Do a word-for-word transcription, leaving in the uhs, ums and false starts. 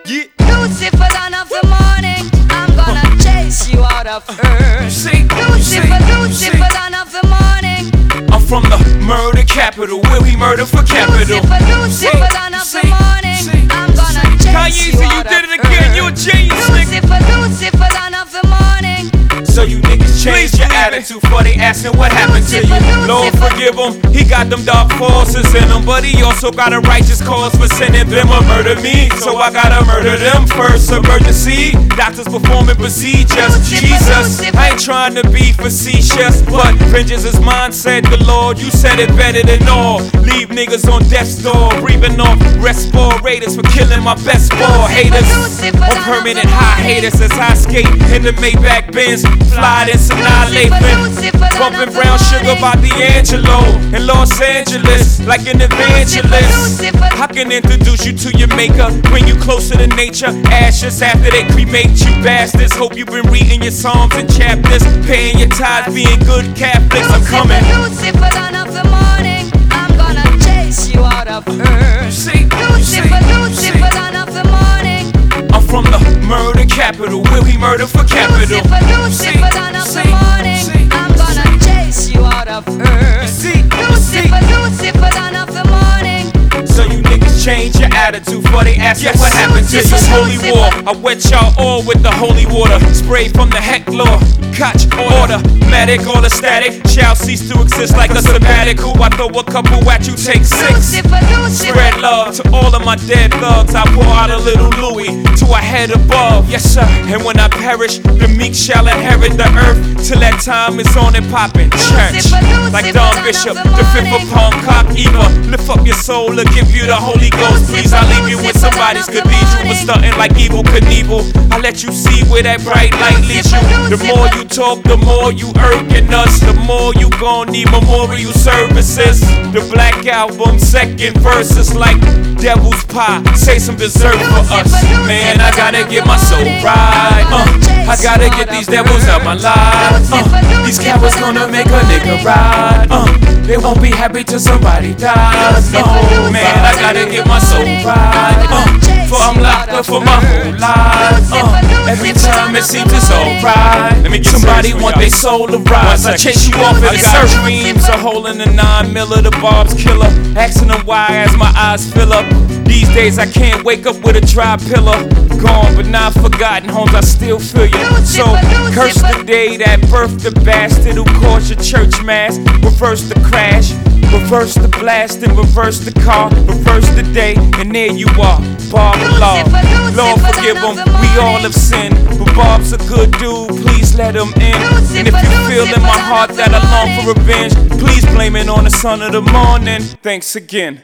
Yeah. Lucifer, dawn of the morning, I'm gonna chase you out of earth. See, Lucifer, Lucifer, dawn of the morning, I'm from the murder capital, where we murder for capital. Lucifer, Lucifer, dawn of the morning, I'm gonna chase you Kanye, out you did of it again, earth. you a genius, nigga. Lucifer, Lucifer, dawn of the morning. So you niggas change your attitude for they asking what happened to you. Lord forgive him, he got them dark forces in him, but he also got a righteous cause for sending them to murder me. So I gotta murder them first. Emergency, doctors performing procedures. Jesus, I ain't trying to be facetious, but vengeance is mine, said the Lord. You said it better than all. Leave niggas on death's door, breathing off respirators for killing my best ball haters. On permanent high haters as I skate in the Maybach Benz. Fly this annihilation, bumping brown sugar by D'Angelo in Los Angeles, like an evangelist. I can introduce you to your maker, bring you closer to nature. Ashes after they cremate you bastards. Hope you've been reading your psalms and chapters, paying your tithes, being good Catholics. I'm coming. Lucifer, dawn of the morning, I'm gonna chase you out of earth. See, Lucifer, Lucifer, dawn of the morning, I'm from the murder capital, where we murder for capital. Lucifer, Lucifer, dawn of the morning, I'm gonna chase you out of earth. See, Lucifer, Lucifer, dawn of the morning. So you niggas change your attitude for they ask yes. What happened to this is holy war. I wet y'all all with the holy water, spray from the heck law. Catch order, medic, all the static shall cease to exist like a sabbatical. I throw a couple at you, take six. Spread love to all of my dead thugs. I pour out a little Louis to a head above. Yes sir. And when I perish, the meek shall inherit the earth. Till that time is on and poppin'. Church, like Don Bishop, the fifth of Palm Cock Eva. Lift up your soul to give you the Holy Ghost. Please, I leave you in somebody's cathedral, but stunting like Evel Knievel. I let you see where that bright light leads you. The more you talk, the more you irking us. The more you gon' need memorial services. The Black Album, second verse is like devil's pie. Say some dessert for us. Man, I gotta get my soul right. Uh, I gotta get these devils out my life. Uh, these cowards gonna make a nigga ride. Uh, they won't be happy till somebody dies. No, man, I gotta get my soul right. Uh, for I'm locked up for my whole life. Uh, every time it seems it's alright. Let me get somebody want their soul to rise. I chase you off in the surf. Dreams a hole in the nine miller, the Bob's killer. Asking them why as my eyes fill up. These days I can't wake up with a dry pillow. Gone but not forgotten, homes I still feel you. So curse the day that birthed the bastard who caused your church mass. Reverse the crash, reverse the blast and reverse the car. Reverse the day and there you are, Bob Law. Lord forgive him, we all have sinned, but Bob's a good dude, please let him in. And if you feel in my heart that I long for revenge, please blame it on the son of the morning. Thanks again.